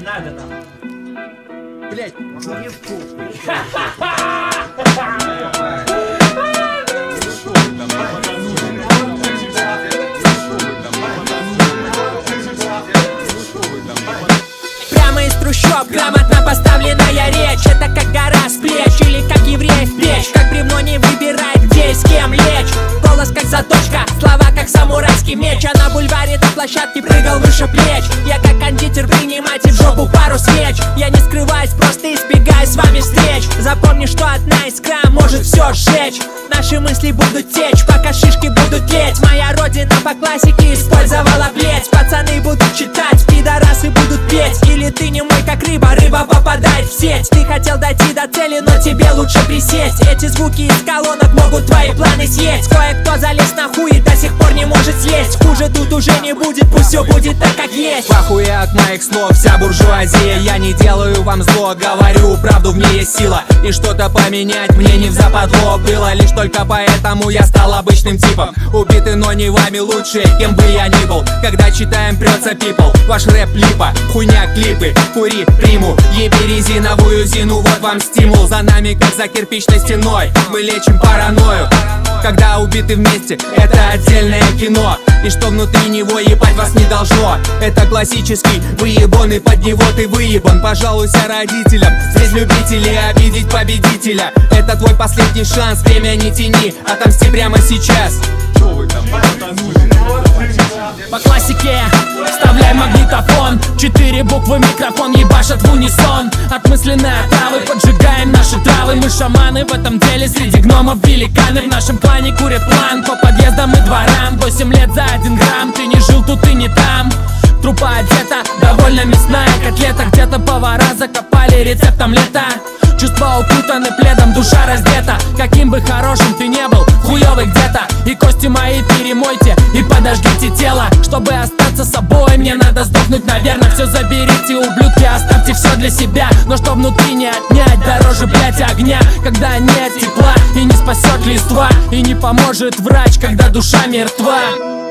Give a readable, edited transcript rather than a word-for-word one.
надо нам. Блять, не в кухне. Прямо из трущоб, грамотно поставленная речь. Это как гора с плеч или как евреев печь. Как бревно не выбирает, где и с кем лечь. Голос как заточка, слова как самурайский меч. А на бульваре до площадки прыгал выше плеч. Я как кондитер, принимайте в жопу пару свеч. Я не скрываюсь, просто избегаю с вами встреч. Запомни, что одна искра может все сжечь. Наши мысли будут течь, пока шишки будут леть. Моя родина по классике использовала плеть. Пацаны будут читать, пидорасы будут петь. Или ты не мой как рыба, рыба попадает в сеть. Ты хотел дойти до цели, но тебе лучше присесть. Эти звуки из колонок могут твои планы съесть. Кое-кто залез на хуй и до сих пор не может слезть. Хуже тут уже не будет, пусть все будет так, как есть. Похуя от моих слов вся буржуазия. Я не делаю вам зло, говорю правду, в ней есть сила. И что-то поменять мне не взападло было. Лишь только поэтому я стал обычным типом. Убитый, но не вами лучше, кем бы я ни был. Когда читаем, прется people. Ваш рэп липа, хуйня клипы. Кури приму, еби резиновую зину. Вот вам стимул, за нами как за кирпичной стеной. Мы лечим паранойю. Когда убиты вместе, это отдельное кино. И что внутри него ебать вас не должно. Это классический выебон, и под него ты выебан. Пожалуйся родителям, здесь любители обидеть победителя. Это твой последний шанс, время не тяни. Отомсти прямо сейчас. По классике вставляй магнитофон. 4 буквы, микрофон ебашат в унисон. Отмысленные отравы, поджигаем наши травы. Мы шаманы в этом деле, среди гномов великаны. В нашем клане курят план по подъездам и дворам. 8 лет за 1 грамм, ты не жил тут и не там. Трупа одета, довольно мясная котлета. Где-то повара закопали рецептом лета. Чувства укутаны пледом, душа раздета. Каким бы хорошим ты не был, хуёвый где-то. И кости мои перемойте и подожгите тело. Чтобы остаться собой, мне надо сдохнуть, наверное. Все заберите, ублюдки, оставьте все для себя. Но что внутри не отнять, дороже, блять, огня. Когда нет тепла и не спасет листва, и не поможет врач, когда душа мертва.